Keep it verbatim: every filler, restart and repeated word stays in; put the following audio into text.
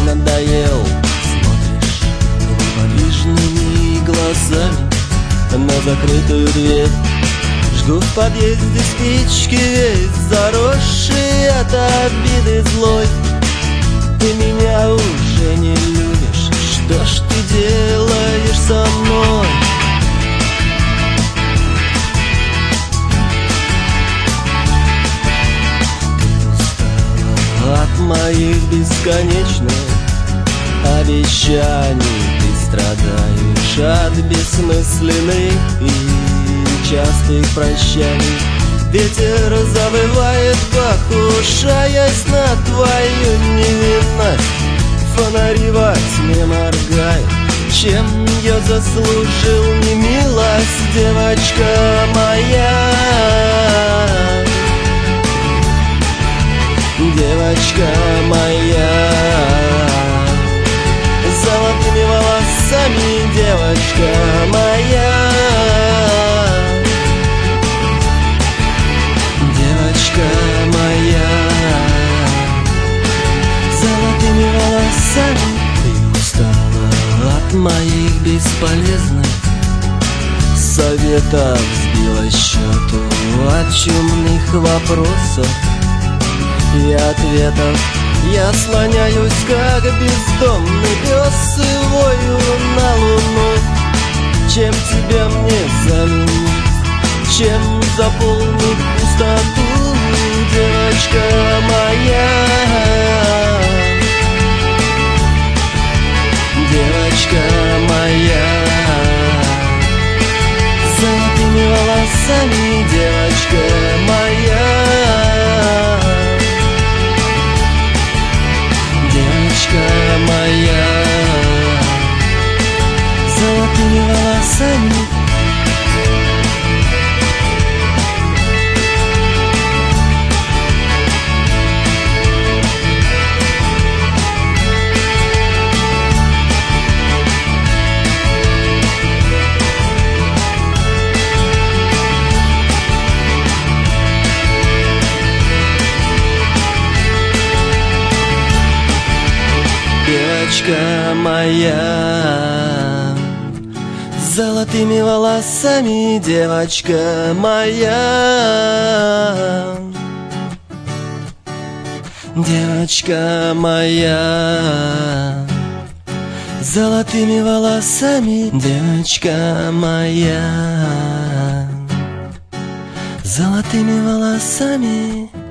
надоел. Смотришь неподвижными глазами на закрытую дверь. Жгу в подъезде спички, весь заросший от обиды злой. Ты меня уже не любишь, что ж ты делаешь со мной? От моих бесконечных обещаний ты страдаешь от бессмысленных и частых прощаний. Ветер завывает, покушаясь на твою невинность. Фонари во тьме моргают, чем я заслужил немилость, девочка моя? Девочка моя, золотыми волосами, девочка моя. Девочка моя, золотыми волосами. Ты устала от моих бесполезных советов, сбила счету от чумных вопросов и ответов. Я слоняюсь, как бездомный пес, и вою на луну. Чем тебя мне заменить? Чем заполнить пустоту, девочка моя? Девочка моя, золотыми волосами, девочка моя. Девочка моя, золотыми волосами. Девочка моя, золотыми волосами, девочка моя. Девочка моя, золотыми волосами, девочка моя. Золотыми волосами.